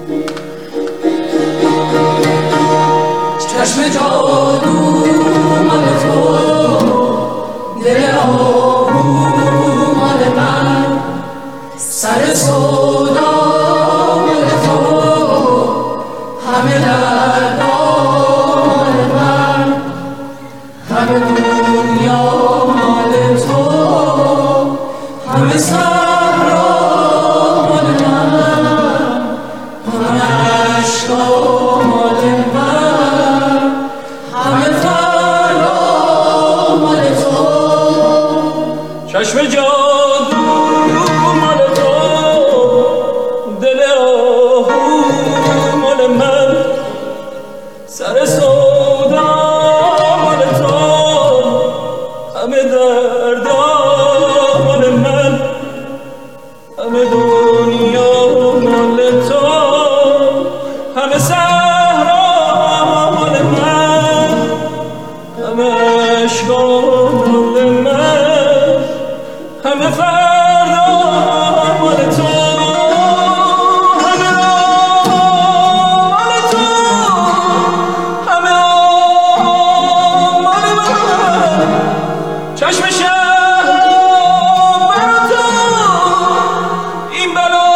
چشم جادو مال تو، دل آهو مال من، سر سودا مال تو، همه دردا مال من، همه دنیا مال تو، همه صحرا مال من، همه عشقا مال من، همه فردا مال تو. چشم جادو مال تو، دل آهو مال من، سر سودا مال تو، همه دردا مال من، همه دنیا مال تو، همه صحرا مال من، همه عشقا مال من، همه فردا مال تو، همه راه مال تو، همه آه مال من، چشم شهر بر تو، این بلا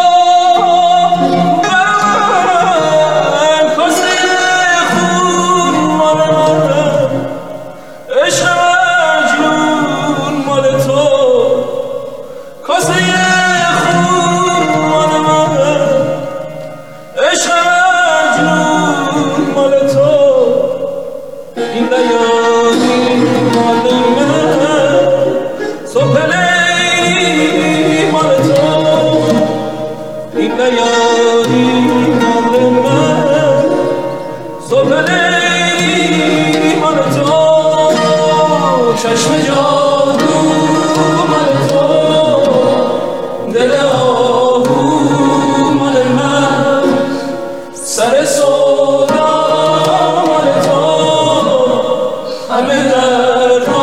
بر من، کاسه خون مال من، عشق مجنون مال تو، کاسه خون مال من، عشق مجنون مال تو، این لیالی مال من، صبح لیلی مال تو، این لیالی مال من، صبح لیلی مال تو. چشم جادو مال تو، دل آهو مال من، سر سودا مال تو، همه دردا